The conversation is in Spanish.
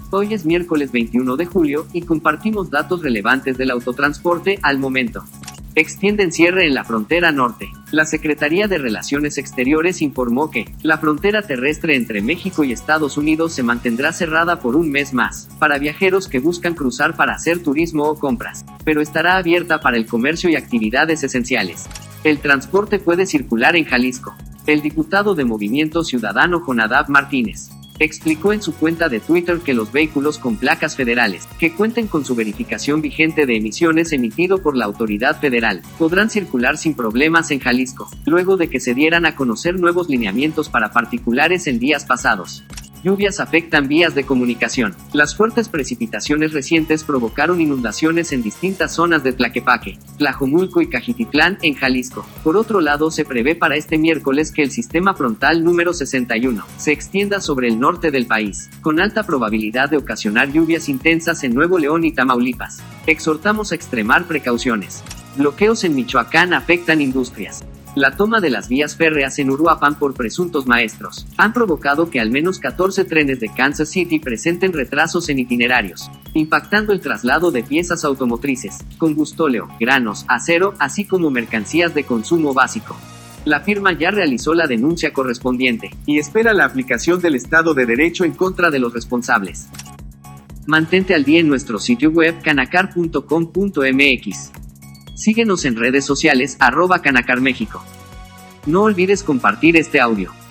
Hoy es miércoles 21 de julio, y compartimos datos relevantes del autotransporte al momento. Extienden cierre en la frontera norte. La Secretaría de Relaciones Exteriores informó que la frontera terrestre entre México y Estados Unidos se mantendrá cerrada por un mes más, para viajeros que buscan cruzar para hacer turismo o compras, pero estará abierta para el comercio y actividades esenciales. El transporte puede circular en Jalisco. El diputado de Movimiento Ciudadano Jonadab Martínez explicó en su cuenta de Twitter que los vehículos con placas federales, que cuenten con su verificación vigente de emisiones emitido por la autoridad federal, podrán circular sin problemas en Jalisco, luego de que se dieran a conocer nuevos lineamientos para particulares en días pasados. Lluvias afectan vías de comunicación. Las fuertes precipitaciones recientes provocaron inundaciones en distintas zonas de Tlaquepaque, Tlajomulco y Cajititlán, en Jalisco. Por otro lado, se prevé para este miércoles que el sistema frontal número 61 se extienda sobre el norte del país, con alta probabilidad de ocasionar lluvias intensas en Nuevo León y Tamaulipas. Exhortamos a extremar precauciones. Bloqueos en Michoacán afectan industrias. La toma de las vías férreas en Uruapan por presuntos maestros han provocado que al menos 14 trenes de Kansas City presenten retrasos en itinerarios, impactando el traslado de piezas automotrices, combustóleo, granos, acero, así como mercancías de consumo básico. La firma ya realizó la denuncia correspondiente y espera la aplicación del Estado de Derecho en contra de los responsables. Mantente al día en nuestro sitio web canacar.com.mx. Síguenos en redes sociales @Canacar México. No olvides compartir este audio.